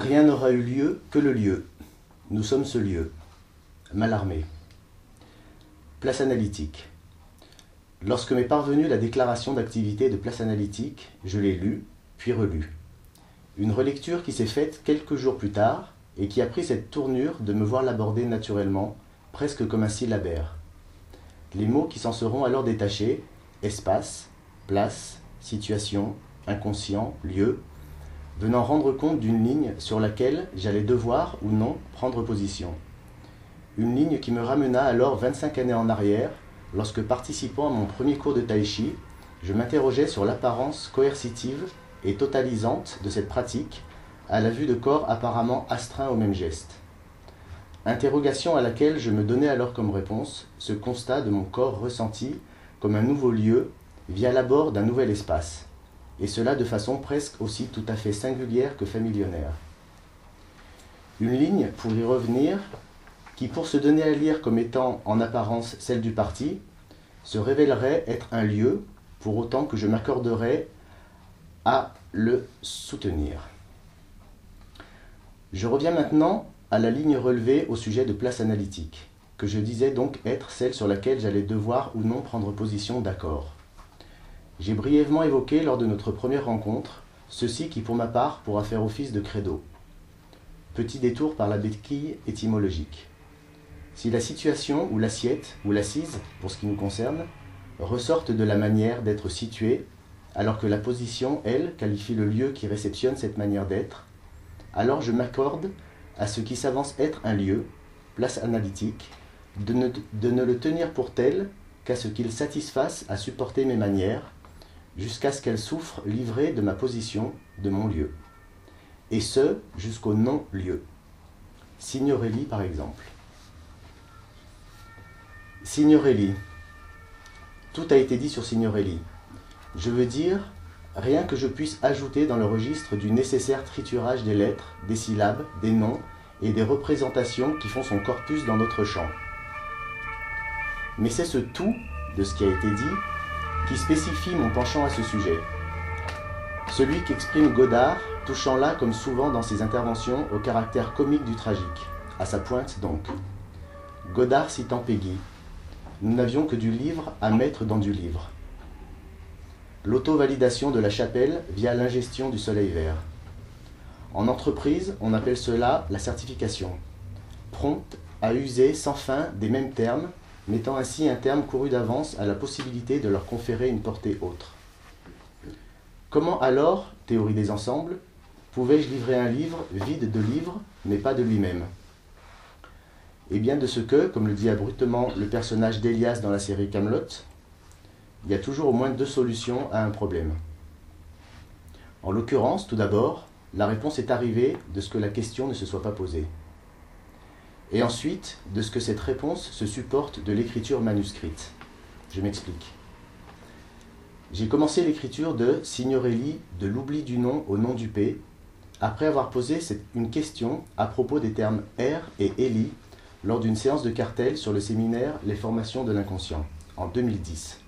rien n'aura eu lieu que le lieu. Nous sommes ce lieu. Mallarmé. Place analytique. Lorsque m'est parvenue la déclaration d'activité de place analytique, je l'ai lue, puis relue. Une relecture qui s'est faite quelques jours plus tard et qui a pris cette tournure de me voir l'aborder naturellement, presque comme un syllabaire. Les mots qui s'en seront alors détachés, espace, place, situation, inconscient, lieu, venant rendre compte d'une ligne sur laquelle j'allais devoir ou non prendre position. Une ligne qui me ramena alors 25 années en arrière, lorsque participant à mon premier cours de tai chi, je m'interrogeais sur l'apparence coercitive et totalisante de cette pratique à la vue de corps apparemment astreints au même geste. Interrogation à laquelle je me donnais alors comme réponse ce constat de mon corps ressenti comme un nouveau lieu via l'abord d'un nouvel espace, et cela de façon presque aussi tout à fait singulière que familionnaire. Une ligne, pour y revenir, qui pour se donner à lire comme étant en apparence celle du parti, se révélerait être un lieu, pour autant que je m'accorderais à le soutenir. Je reviens maintenant à la ligne relevée au sujet de place analytique, que je disais donc être celle sur laquelle j'allais devoir ou non prendre position d'accord. J'ai brièvement évoqué lors de notre première rencontre ceci qui pour ma part pourra faire office de credo. Petit détour par la béquille étymologique. Si la situation ou l'assiette ou l'assise, pour ce qui nous concerne, ressortent de la manière d'être située, alors que la position, elle, qualifie le lieu qui réceptionne cette manière d'être, alors je m'accorde à ce qui s'avance être un lieu, place analytique, de ne le tenir pour tel qu'à ce qu'il satisfasse à supporter mes manières, jusqu'à ce qu'elles souffrent livrées de ma position, de mon lieu. Et ce, jusqu'au non-lieu. Signorelli, par exemple. Signorelli. Tout a été dit sur Signorelli. Je veux dire, rien que je puisse ajouter dans le registre du nécessaire triturage des lettres, des syllabes, des noms et des représentations qui font son corpus dans notre champ. Mais c'est ce tout de ce qui a été dit qui spécifie mon penchant à ce sujet. Celui qu'exprime Godard, touchant là comme souvent dans ses interventions au caractère comique du tragique, à sa pointe donc. Godard citant Péguy, nous n'avions que du livre à mettre dans du livre. L'auto-validation de la chapelle via l'ingestion du soleil vert. En entreprise, on appelle cela la certification, prompte à user sans fin des mêmes termes, mettant ainsi un terme couru d'avance à la possibilité de leur conférer une portée autre. Comment alors, théorie des ensembles, pouvais-je livrer un livre vide de livres, mais pas de lui-même? Et bien de ce que, comme le dit abruptement le personnage d'Elias dans la série Camelot, il y a toujours au moins deux solutions à un problème. En l'occurrence, tout d'abord, la réponse est arrivée de ce que la question ne se soit pas posée. Et ensuite, de ce que cette réponse se supporte de l'écriture manuscrite. Je m'explique. J'ai commencé l'écriture de Signorelli, de l'oubli du nom au nom du P, après avoir posé une question à propos des termes R et Eli lors d'une séance de cartel sur le séminaire Les formations de l'inconscient, en 2010.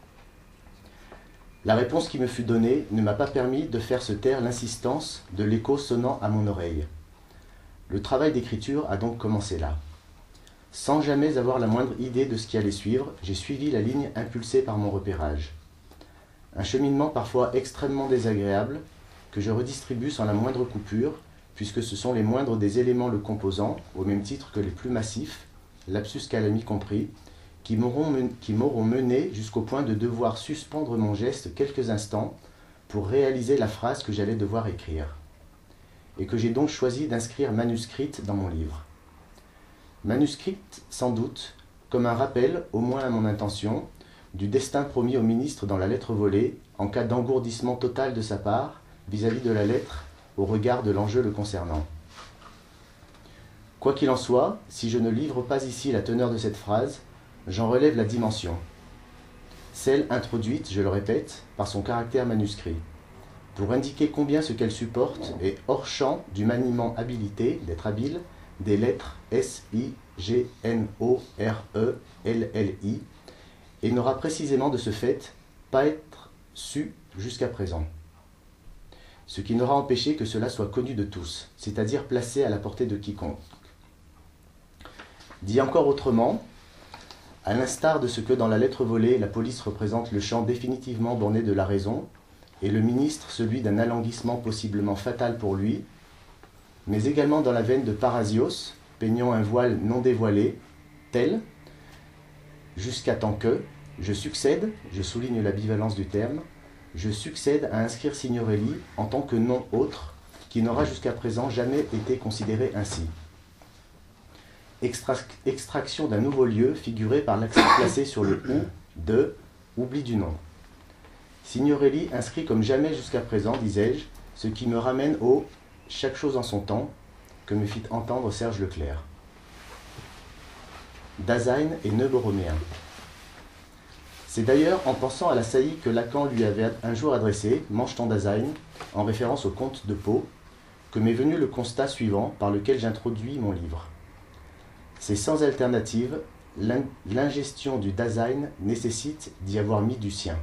La réponse qui me fut donnée ne m'a pas permis de faire se taire l'insistance de l'écho sonnant à mon oreille. Le travail d'écriture a donc commencé là. Sans jamais avoir la moindre idée de ce qui allait suivre, j'ai suivi la ligne impulsée par mon repérage. Un cheminement parfois extrêmement désagréable, que je redistribue sans la moindre coupure, puisque ce sont les moindres des éléments le composant, au même titre que les plus massifs, lapsus calami compris, qui m'auront mené jusqu'au point de devoir suspendre mon geste quelques instants pour réaliser la phrase que j'allais devoir écrire, et que j'ai donc choisi d'inscrire manuscrite dans mon livre. Manuscrite, sans doute, comme un rappel, au moins à mon intention, du destin promis au ministre dans la lettre volée, en cas d'engourdissement total de sa part vis-à-vis de la lettre au regard de l'enjeu le concernant. Quoi qu'il en soit, si je ne livre pas ici la teneur de cette phrase, j'en relève la dimension. Celle introduite, je le répète, par son caractère manuscrit, pour indiquer combien ce qu'elle supporte est hors champ du maniement habilité, d'être habile, des lettres S, I, G, N, O, R, E, L, L, I, et n'aura précisément de ce fait pas être su jusqu'à présent. ce qui n'aura empêché que cela soit connu de tous, c'est-à-dire placé à la portée de quiconque. Dit encore autrement, à l'instar de ce que dans la lettre volée, la police représente le champ définitivement borné de la raison, et le ministre celui d'un alanguissement possiblement fatal pour lui, mais également dans la veine de Parasios, peignant un voile non dévoilé, tel, jusqu'à tant que, je succède, je souligne l'ambivalence du terme, je succède à inscrire Signorelli en tant que nom autre, qui n'aura jusqu'à présent jamais été considéré ainsi. Extraction d'un nouveau lieu figuré par l'accent placé sur le ou de oubli du nom. Signorelli inscrit comme jamais jusqu'à présent, disais-je, ce qui me ramène au chaque chose en son temps que me fit entendre Serge Leclerc. Dasein et nœud borroméen. C'est d'ailleurs en pensant à la saillie que Lacan lui avait un jour adressée, Mange ton Dasein, en référence au conte de Poe, que m'est venu le constat suivant par lequel j'introduis mon livre. C'est sans alternative, l'ingestion du Dasein nécessite d'y avoir mis du sien.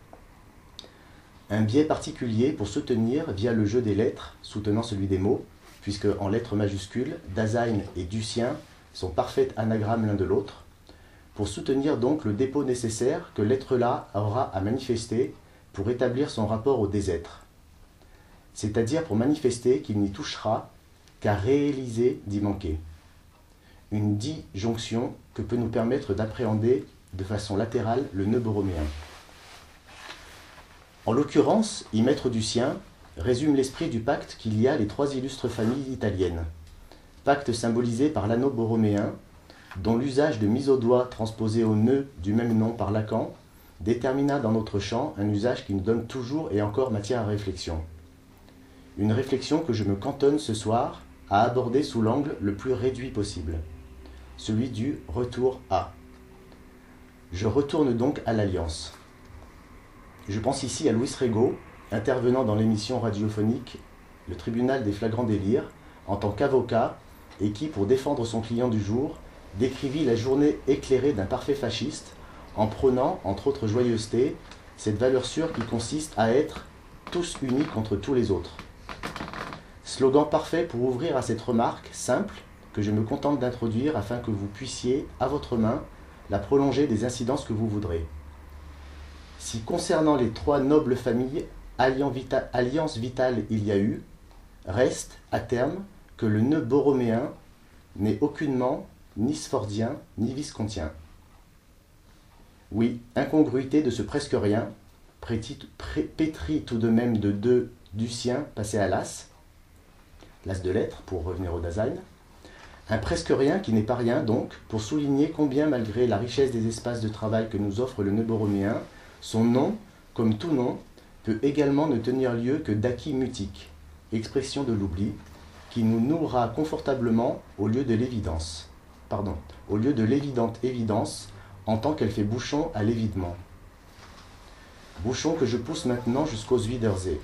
Un biais particulier pour soutenir, via le jeu des lettres, soutenant celui des mots, puisque en lettres majuscules, Dasein et du sien sont parfaits anagrammes l'un de l'autre, pour soutenir donc le dépôt nécessaire que l'être-là aura à manifester pour établir son rapport au désêtre, c'est-à-dire pour manifester qu'il n'y touchera qu'à réaliser d'y manquer. Une disjonction que peut nous permettre d'appréhender de façon latérale le nœud borroméen. En l'occurrence, y mettre du sien résume l'esprit du pacte qu'il y a les trois illustres familles italiennes. Pacte symbolisé par l'anneau borroméen, dont l'usage de mise au doigt transposé au nœud du même nom par Lacan détermina dans notre champ un usage qui nous donne toujours et encore matière à réflexion. Une réflexion que je me cantonne ce soir à aborder sous l'angle le plus réduit possible, celui du retour à. Je retourne donc à l'Alliance. Je pense ici à Luis Rego, intervenant dans l'émission radiophonique Le Tribunal des flagrants délires, en tant qu'avocat, et qui, pour défendre son client du jour, décrivit la journée éclairée d'un parfait fasciste, en prônant, entre autres joyeusetés, cette valeur sûre qui consiste à être tous unis contre tous les autres. Slogan parfait pour ouvrir à cette remarque simple que je me contente d'introduire afin que vous puissiez, à votre main, la prolonger des incidences que vous voudrez. Si concernant les trois nobles familles, alliance vitale il y a eu, reste, à terme, que le nœud borroméen n'est aucunement ni sfordien ni viscontien. Oui, incongruité de ce presque rien, pétri tout de même de deux du sien passé à l'as de lettres, pour revenir au Dasein, un presque rien qui n'est pas rien donc, pour souligner combien malgré la richesse des espaces de travail que nous offre le nœud borroméen, son nom, comme tout nom, peut également ne tenir lieu que d'acquis mutique, expression de l'oubli, qui nous nouera confortablement au lieu de l'évidence, au lieu de l'évidente évidence, en tant qu'elle fait bouchon à l'évidement. Bouchon que je pousse maintenant jusqu'au Zuiderzee.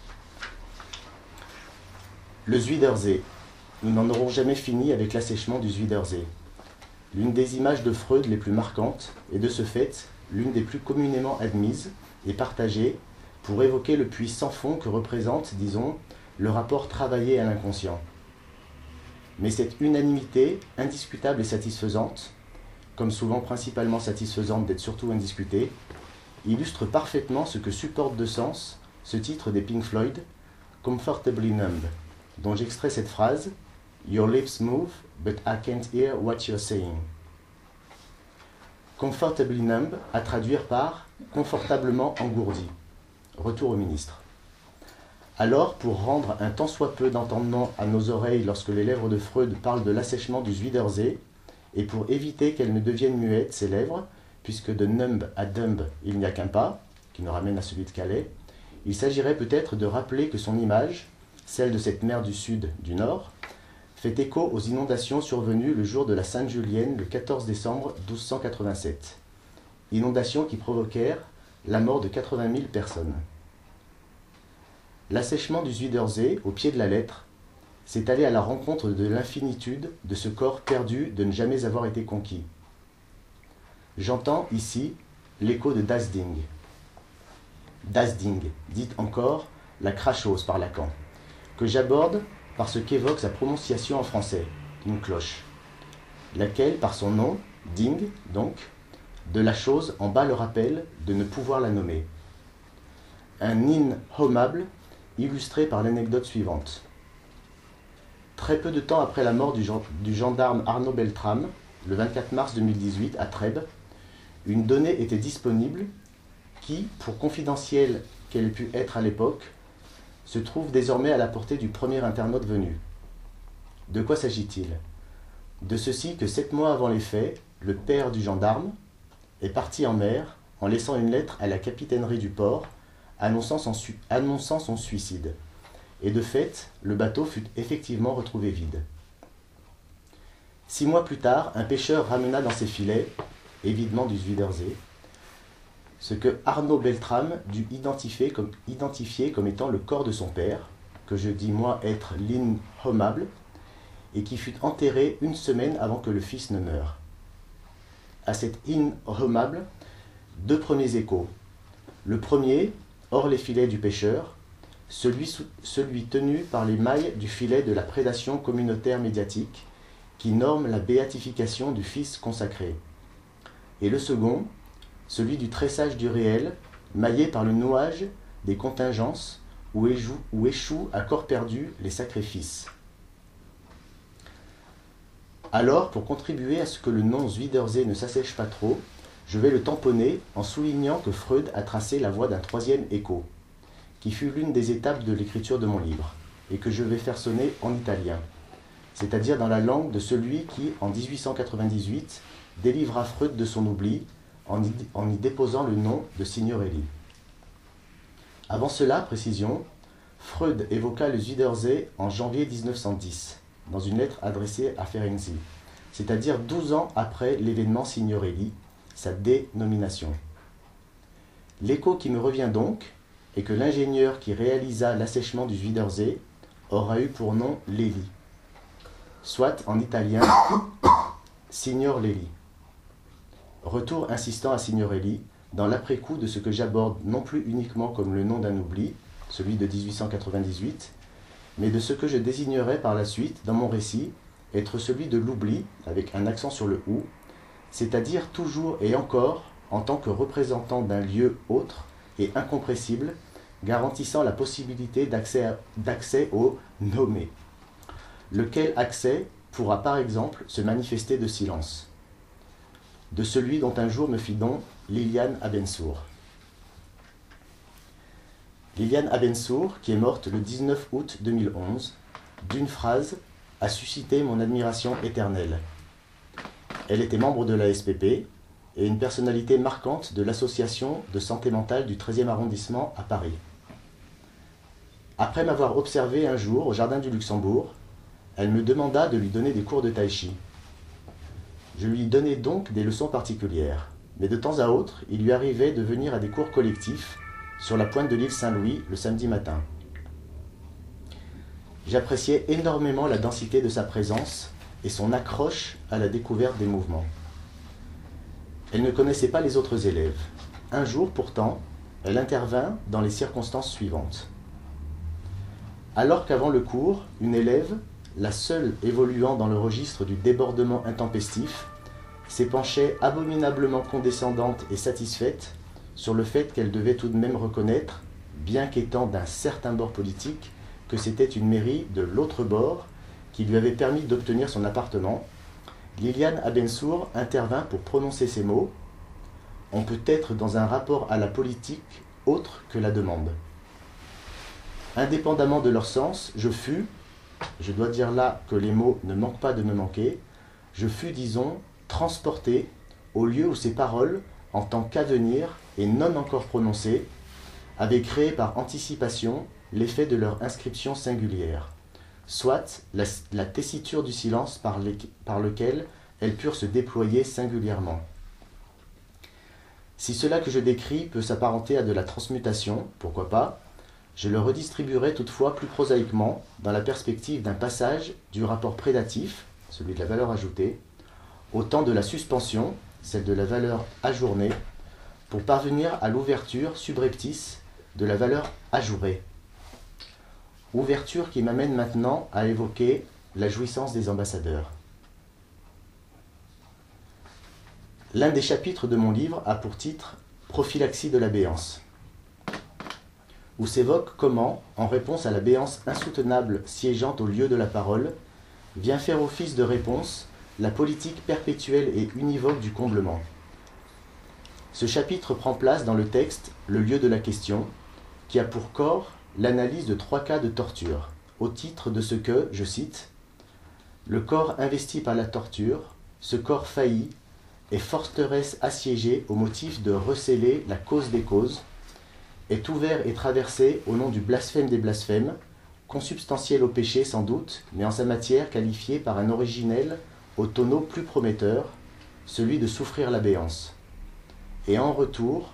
Le Zuiderzee. Nous n'en aurons jamais fini avec l'assèchement du Zuiderzee. L'une des images de Freud les plus marquantes, et de ce fait, l'une des plus communément admises et partagées pour évoquer le puits sans fond que représente, disons, le rapport travaillé à l'inconscient. Mais cette unanimité, indiscutable et satisfaisante, comme souvent principalement satisfaisante d'être surtout indiscutée, illustre parfaitement ce que supporte de sens ce titre des Pink Floyd, Comfortably Numb, dont j'extrais cette phrase « Your lips move, but I can't hear what you're saying ». Comfortably numb à traduire par confortablement engourdi. Retour au ministre. Alors, pour rendre un tant soit peu d'entendement à nos oreilles lorsque les lèvres de Freud parlent de l'assèchement du Zuiderzee, et pour éviter qu'elles ne deviennent muettes, ces lèvres, puisque de numb à dumb il n'y a qu'un pas, qui nous ramène à celui de Calais, il s'agirait peut-être de rappeler que son image, celle de cette mer du Sud, du Nord, fait écho aux inondations survenues le jour de la Sainte-Julienne, le 14 décembre 1287. Inondations qui provoquèrent la mort de 80 000 personnes. L'assèchement du Zuiderzee, au pied de la lettre, c'est aller à la rencontre de l'infinitude de ce corps perdu de ne jamais avoir été conquis. J'entends ici l'écho de Das Ding. Das Ding, dit encore la crachose par Lacan, que j'aborde par ce qu'évoque sa prononciation en français, une cloche, laquelle, par son nom, ding, donc, de la chose en bas le rappel de ne pouvoir la nommer. Un inhommable illustré par l'anecdote suivante. Très peu de temps après la mort du gendarme Arnaud Beltrame, le 24 mars 2018 à Trèbes, une donnée était disponible qui, pour confidentielle qu'elle ait pu être à l'époque, se trouve désormais à la portée du premier internaute venu. De quoi s'agit-il? De ceci que 7 mois avant les faits, le père du gendarme est parti en mer en laissant une lettre à la capitainerie du port annonçant son suicide. Et de fait, le bateau fut effectivement retrouvé vide. 6 mois plus tard, un pêcheur ramena dans ses filets, évidemment du Zuiderzee, ce que Arnaud Beltrame dut identifier comme étant le corps de son père, que je dis moi être l'inhommable, et qui fut enterré 1 semaine avant que le fils ne meure. À cet inhommable, 2 premiers échos. Le premier, hors les filets du pêcheur, celui tenu par les mailles du filet de la prédation communautaire médiatique, qui norme la béatification du Fils consacré. Et le second, celui du tressage du réel, maillé par le nouage des contingences, où échouent à corps perdu les sacrifices. Alors, pour contribuer à ce que le nom Zuiderzee ne s'assèche pas trop, je vais le tamponner en soulignant que Freud a tracé la voie d'un 3e écho, qui fut l'une des étapes de l'écriture de mon livre, et que je vais faire sonner en italien, c'est-à-dire dans la langue de celui qui, en 1898, délivra Freud de son oubli en y déposant le nom de Signorelli. Avant cela, précision, Freud évoqua le Zuiderzee en janvier 1910, dans une lettre adressée à Ferenczi, c'est-à-dire 12 ans après l'événement Signorelli, sa dénomination. L'écho qui me revient donc est que l'ingénieur qui réalisa l'assèchement du Zuiderzee aura eu pour nom Lelli, soit en italien Signor Lelli. Retour insistant à Signorelli, dans l'après-coup de ce que j'aborde non plus uniquement comme le nom d'un oubli, celui de 1898, mais de ce que je désignerai par la suite, dans mon récit, être celui de l'oubli, avec un accent sur le « ou », c'est-à-dire toujours et encore en tant que représentant d'un lieu autre et incompressible, garantissant la possibilité d'accès au nommé, lequel accès pourra par exemple se manifester de silence, de celui dont un jour me fit don Liliane Abensour. Liliane Abensour, qui est morte le 19 août 2011, d'une phrase a suscité mon admiration éternelle. Elle était membre de la SPP et une personnalité marquante de l'association de santé mentale du 13e arrondissement à Paris. Après m'avoir observé un jour au Jardin du Luxembourg, elle me demanda de lui donner des cours de tai chi. Je lui donnais donc des leçons particulières, mais de temps à autre, il lui arrivait de venir à des cours collectifs sur la pointe de l'île Saint-Louis le samedi matin. J'appréciais énormément la densité de sa présence et son accroche à la découverte des mouvements. Elle ne connaissait pas les autres élèves. Un jour, pourtant, elle intervint dans les circonstances suivantes. Alors qu'avant le cours, une élève, la seule évoluant dans le registre du débordement intempestif, s'épanchait abominablement condescendante et satisfaite sur le fait qu'elle devait tout de même reconnaître, bien qu'étant d'un certain bord politique, que c'était une mairie de l'autre bord qui lui avait permis d'obtenir son appartement. Liliane Abensour intervint pour prononcer ces mots. On peut être dans un rapport à la politique autre que la demande. Indépendamment de leur sens, je dois dire là que les mots ne manquent pas de me manquer, je fus, disons, transporté au lieu où ces paroles, en tant qu'avenir et non encore prononcées, avaient créé par anticipation l'effet de leur inscription singulière, soit la tessiture du silence par lequel elles purent se déployer singulièrement. Si cela que je décris peut s'apparenter à de la transmutation, pourquoi pas, je le redistribuerai toutefois plus prosaïquement dans la perspective d'un passage du rapport prédatif, celui de la valeur ajoutée, au temps de la suspension, celle de la valeur ajournée, pour parvenir à l'ouverture subreptice de la valeur ajourée. Ouverture qui m'amène maintenant à évoquer la jouissance des ambassadeurs. L'un des chapitres de mon livre a pour titre « Prophylaxie de la béance », où s'évoque comment, en réponse à la béance insoutenable siégeant au lieu de la parole, vient faire office de réponse la politique perpétuelle et univoque du comblement. Ce chapitre prend place dans le texte « Le lieu de la question », qui a pour corps l'analyse de 3 cas de torture, au titre de ce que, je cite, « Le corps investi par la torture, ce corps failli, est forteresse assiégée au motif de recéler la cause des causes, est ouvert et traversé au nom du blasphème des blasphèmes, consubstantiel au péché sans doute, mais en sa matière qualifié par un originel au tonneau plus prometteur, celui de souffrir la béance, et d'en retour,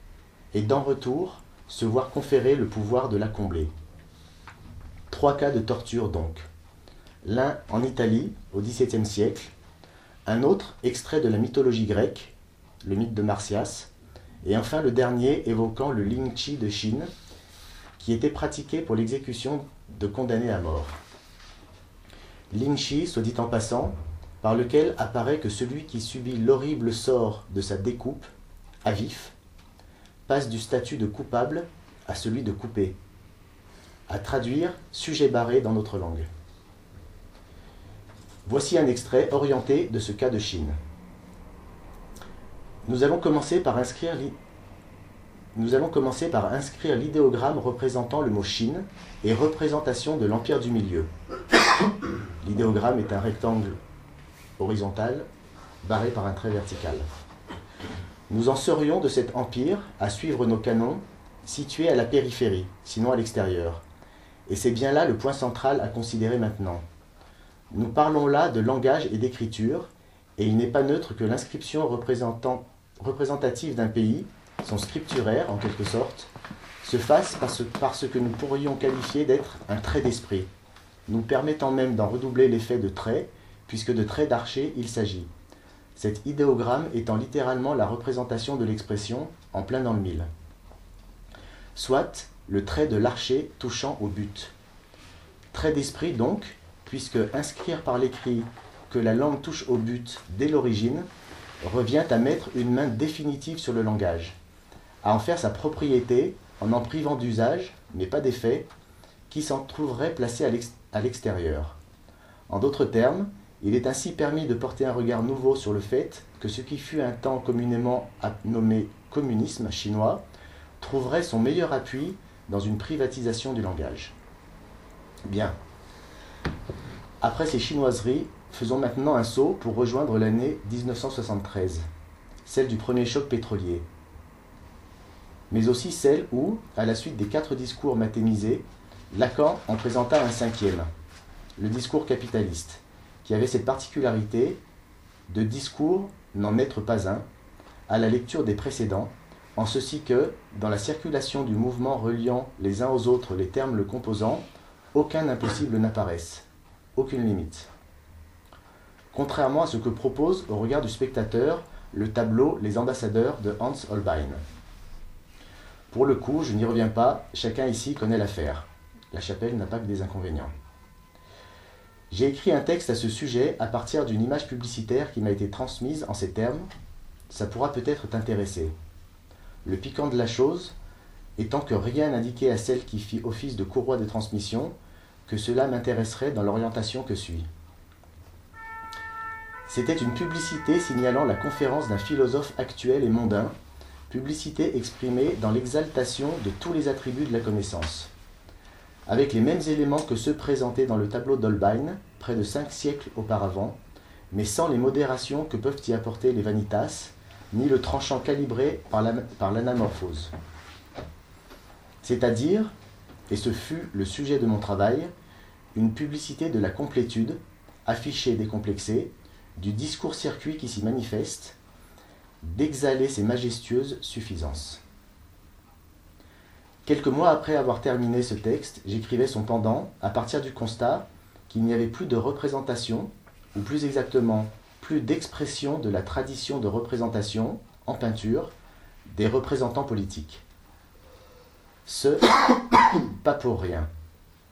se voir conférer le pouvoir de la combler. 3 cas de torture donc. L'un en Italie, au XVIIe siècle, un autre extrait de la mythologie grecque, le mythe de Marsyas, et enfin le dernier évoquant le lynchi de Chine, qui était pratiqué pour l'exécution de condamnés à mort. Lynchi, soit dit en passant, par lequel apparaît que celui qui subit l'horrible sort de sa découpe, à vif, passe du statut de coupable à celui de coupé, à traduire sujet barré dans notre langue. Voici un extrait orienté de ce cas de Chine. Nous allons commencer par inscrire l'idéogramme représentant le mot Chine et représentation de l'Empire du Milieu. L'idéogramme est un rectangle horizontal barré par un trait vertical. Nous en serions de cet empire, à suivre nos canons, situé à la périphérie, sinon à l'extérieur. Et c'est bien là le point central à considérer maintenant. Nous parlons là de langage et d'écriture, et il n'est pas neutre que l'inscription représentative d'un pays, son scripturaire en quelque sorte, se fasse par ce que nous pourrions qualifier d'être un trait d'esprit, nous permettant même d'en redoubler l'effet de trait, puisque de trait d'archer il s'agit. Cet idéogramme étant littéralement la représentation de l'expression en plein dans le mille. Soit le trait de l'archer touchant au but. Trait d'esprit donc, puisque inscrire par l'écrit que la langue touche au but dès l'origine revient à mettre une main définitive sur le langage, à en faire sa propriété en privant d'usage, mais pas d'effet, qui s'en trouverait placé à l'extérieur. En d'autres termes, il est ainsi permis de porter un regard nouveau sur le fait que ce qui fut un temps communément nommé communisme chinois trouverait son meilleur appui dans une privatisation du langage. Bien. Après ces chinoiseries, faisons maintenant un saut pour rejoindre l'année 1973, celle du premier choc pétrolier, mais aussi celle où, à la suite des 4 discours mathémisés, Lacan en présenta un 5e, le discours capitaliste, qui avait cette particularité de discours n'en être pas un, à la lecture des précédents, en ceci que, dans la circulation du mouvement reliant les uns aux autres les termes le composant, aucun impossible n'apparaisse, aucune limite. Contrairement à ce que propose, au regard du spectateur, le tableau Les ambassadeurs de Hans Holbein. Pour le coup, je n'y reviens pas, chacun ici connaît l'affaire. La chapelle n'a pas que des inconvénients. J'ai écrit un texte à ce sujet à partir d'une image publicitaire qui m'a été transmise en ces termes. Ça pourra peut-être t'intéresser. Le piquant de la chose étant que rien n'indiquait à celle qui fit office de courroie de transmission que cela m'intéresserait dans l'orientation que suit. C'était une publicité signalant la conférence d'un philosophe actuel et mondain, publicité exprimée dans l'exaltation de tous les attributs de la connaissance, avec les mêmes éléments que ceux présentés dans le tableau d'Holbein, près de 5 siècles auparavant, mais sans les modérations que peuvent y apporter les vanitas, ni le tranchant calibré par l'anamorphose. C'est-à-dire, et ce fut le sujet de mon travail, une publicité de la complétude, affichée décomplexée, du discours-circuit qui s'y manifeste, d'exhaler ses majestueuses suffisances. Quelques mois après avoir terminé ce texte, j'écrivais son pendant à partir du constat qu'il n'y avait plus de représentation, ou plus exactement, plus d'expression de la tradition de représentation, en peinture, des représentants politiques. Ce, pas pour rien.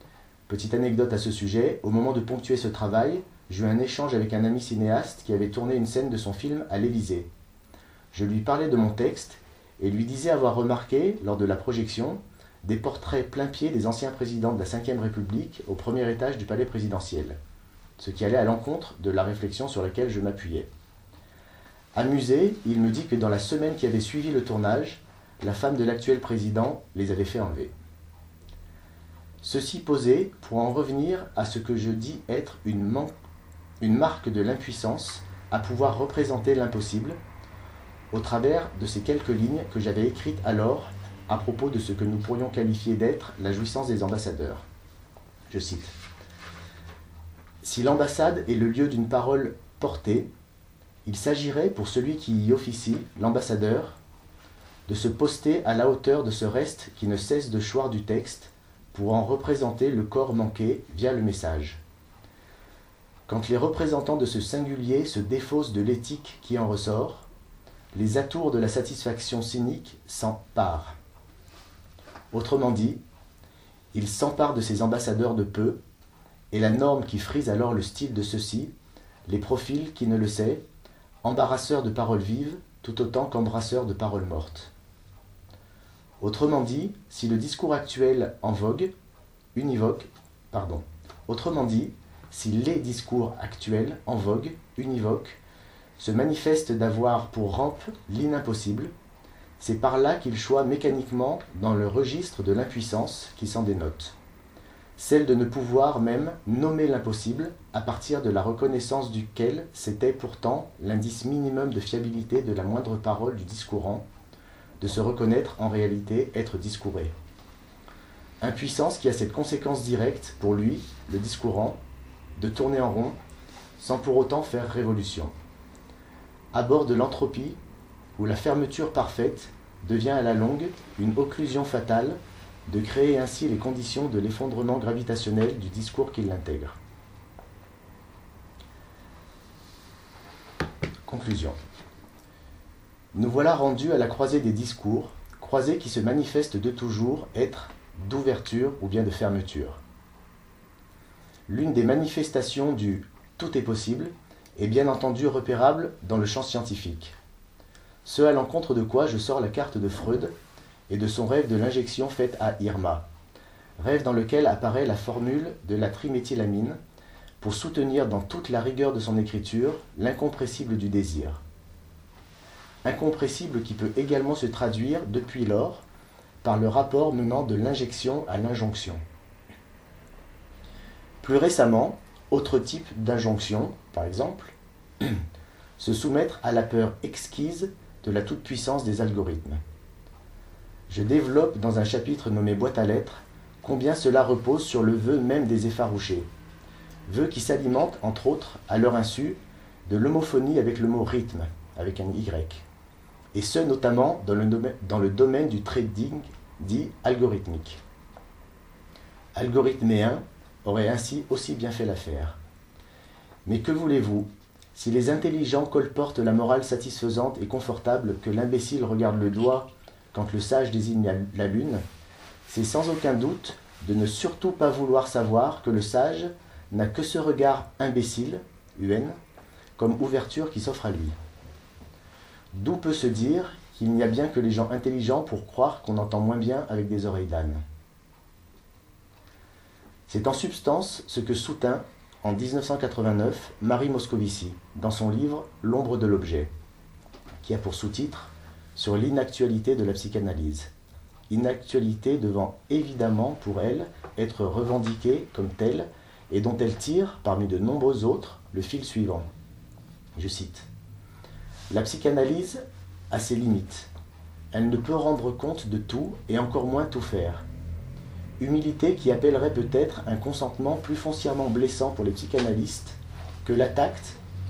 Petite anecdote à ce sujet, au moment de ponctuer ce travail, j'eus un échange avec un ami cinéaste qui avait tourné une scène de son film à l'Élysée. Je lui parlais de mon texte et lui disais avoir remarqué, lors de la projection, des portraits plein-pied des anciens présidents de la Ve République au premier étage du palais présidentiel, ce qui allait à l'encontre de la réflexion sur laquelle je m'appuyais. Amusé, il me dit que dans la semaine qui avait suivi le tournage, la femme de l'actuel président les avait fait enlever. Ceci posé, pour en revenir à ce que je dis être une marque de l'impuissance à pouvoir représenter l'impossible, au travers de ces quelques lignes que j'avais écrites alors à propos de ce que nous pourrions qualifier d'être la jouissance des ambassadeurs. Je cite. « Si l'ambassade est le lieu d'une parole portée, il s'agirait pour celui qui y officie, l'ambassadeur, de se poster à la hauteur de ce reste qui ne cesse de choir du texte pour en représenter le corps manqué via le message. Quand les représentants de ce singulier se défaussent de l'éthique qui en ressort, les atours de la satisfaction cynique s'emparent. Autrement dit, ils s'emparent de ces ambassadeurs de peu, et la norme qui frise alors le style de ceux-ci, les profils qui ne le sait, embarrasseurs de paroles vives, tout autant qu'embrasseurs de paroles mortes. Autrement dit, si le discours actuel en vogue, autrement dit, si les discours actuels en vogue, univoques, se manifestent d'avoir pour rampe l'inimpossible, c'est par là qu'ils choient mécaniquement dans le registre de l'impuissance qui s'en dénote, celle de ne pouvoir même nommer l'impossible à partir de la reconnaissance duquel c'était pourtant l'indice minimum de fiabilité de la moindre parole du discourant, de se reconnaître en réalité être discouré. Impuissance qui a cette conséquence directe pour lui, le discourant, de tourner en rond sans pour autant faire révolution. À bord de l'entropie, où la fermeture parfaite devient à la longue une occlusion fatale, de créer ainsi les conditions de l'effondrement gravitationnel du discours qui l'intègre. Conclusion. Nous voilà rendus à la croisée des discours, croisée qui se manifeste de toujours être d'ouverture ou bien de fermeture. L'une des manifestations du « tout est possible » est bien entendu repérable dans le champ scientifique. Ce à l'encontre de quoi je sors la carte de Freud et de son rêve de l'injection faite à Irma, rêve dans lequel apparaît la formule de la triméthylamine pour soutenir dans toute la rigueur de son écriture l'incompressible du désir. Incompressible qui peut également se traduire, depuis lors, par le rapport menant de l'injection à l'injonction. Plus récemment, autre type d'injonction, par exemple, se soumettre à la peur exquise de la toute-puissance des algorithmes. Je développe dans un chapitre nommé Boîte à lettres combien cela repose sur le vœu même des effarouchés, vœu qui s'alimente, entre autres, à leur insu, de l'homophonie avec le mot rythme, avec un Y, et ce notamment dans le domaine du trading dit algorithmique. Algorithméen aurait ainsi aussi bien fait l'affaire. Mais que voulez-vous, si les intelligents colportent la morale satisfaisante et confortable que l'imbécile regarde le doigt quand le sage désigne la lune, c'est sans aucun doute de ne surtout pas vouloir savoir que le sage n'a que ce regard imbécile, UN, comme ouverture qui s'offre à lui. D'où peut se dire qu'il n'y a bien que les gens intelligents pour croire qu'on entend moins bien avec des oreilles d'âne. C'est en substance ce que soutint, en 1989, Marie Moscovici, dans son livre « L'ombre de l'objet », qui a pour sous-titre « Sur l'inactualité de la psychanalyse ». Inactualité devant évidemment pour elle être revendiquée comme telle et dont elle tire, parmi de nombreux autres, le fil suivant. Je cite. « La psychanalyse a ses limites. Elle ne peut rendre compte de tout et encore moins tout faire. Humilité qui appellerait peut-être un consentement plus foncièrement blessant pour les psychanalystes que l'attaque,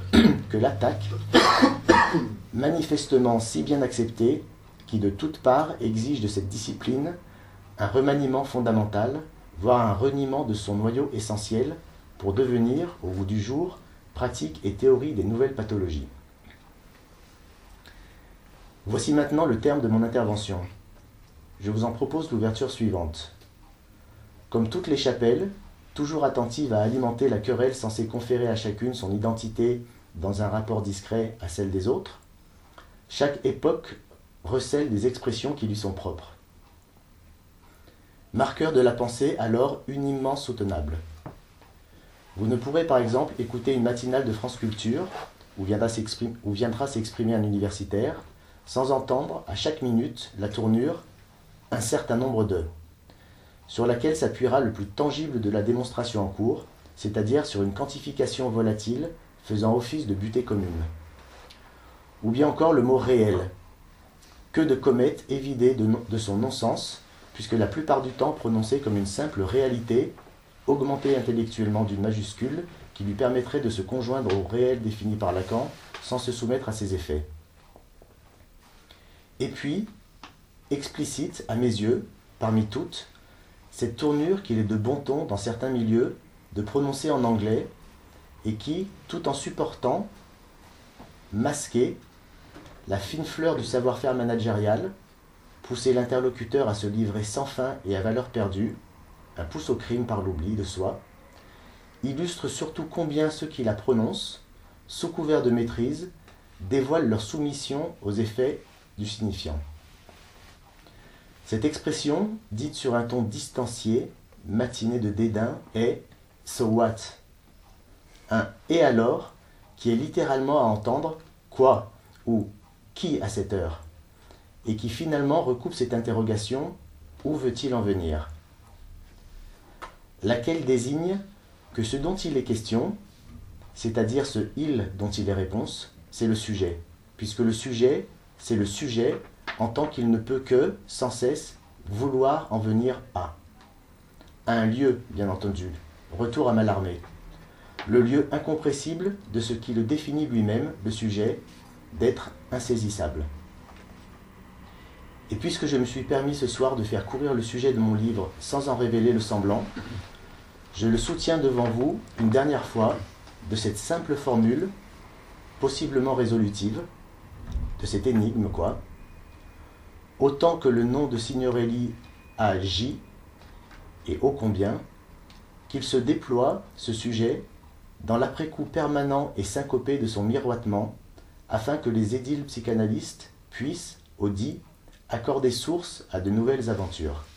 manifestement si bien acceptée, qui de toutes parts exige de cette discipline un remaniement fondamental, voire un reniement de son noyau essentiel, pour devenir, au bout du jour, pratique et théorie des nouvelles pathologies. Voici maintenant le terme de mon intervention. Je vous en propose l'ouverture suivante. Comme toutes les chapelles, toujours attentive à alimenter la querelle censée conférer à chacune son identité dans un rapport discret à celle des autres, chaque époque recèle des expressions qui lui sont propres. Marqueur de la pensée alors unimement soutenable. Vous ne pourrez par exemple écouter une matinale de France Culture, où viendra s'exprimer un universitaire, sans entendre à chaque minute la tournure « un certain nombre de », sur laquelle s'appuiera le plus tangible de la démonstration en cours, c'est-à-dire sur une quantification volatile faisant office de butée commune. Ou bien encore le mot « réel », que de comète évidé de son non-sens, puisque la plupart du temps prononcé comme une simple réalité, augmentée intellectuellement d'une majuscule, qui lui permettrait de se conjoindre au réel défini par Lacan, sans se soumettre à ses effets. Et puis, explicite, à mes yeux, parmi toutes, cette tournure qu'il est de bon ton, dans certains milieux, de prononcer en anglais, et qui, tout en supportant, masquer, la fine fleur du savoir-faire managérial, pousser l'interlocuteur à se livrer sans fin et à valeur perdue, un pouce au crime par l'oubli de soi, illustre surtout combien ceux qui la prononcent, sous couvert de maîtrise, dévoilent leur soumission aux effets du signifiant. Cette expression, dite sur un ton distancié, matiné de dédain, est « so what ?» un « et alors » qui est littéralement à entendre « quoi » ou « qui à cette heure ?» et qui finalement recoupe cette interrogation « où veut-il en venir ?» laquelle désigne que ce dont il est question, c'est-à-dire ce « il » dont il est réponse, c'est le sujet, puisque le sujet, c'est le sujet en tant qu'il ne peut que, sans cesse, vouloir en venir à un lieu, bien entendu, retour à Mallarmé, le lieu incompressible de ce qui le définit lui-même, le sujet, d'être insaisissable. Et puisque je me suis permis ce soir de faire courir le sujet de mon livre sans en révéler le semblant, je le soutiens devant vous une dernière fois de cette simple formule, possiblement résolutive, de cette énigme quoi. Autant que le nom de Signorelli a J, et ô combien, qu'il se déploie, ce sujet, dans l'après-coup permanent et syncopé de son miroitement, afin que les édiles psychanalystes puissent, au dit, accorder source à de nouvelles aventures.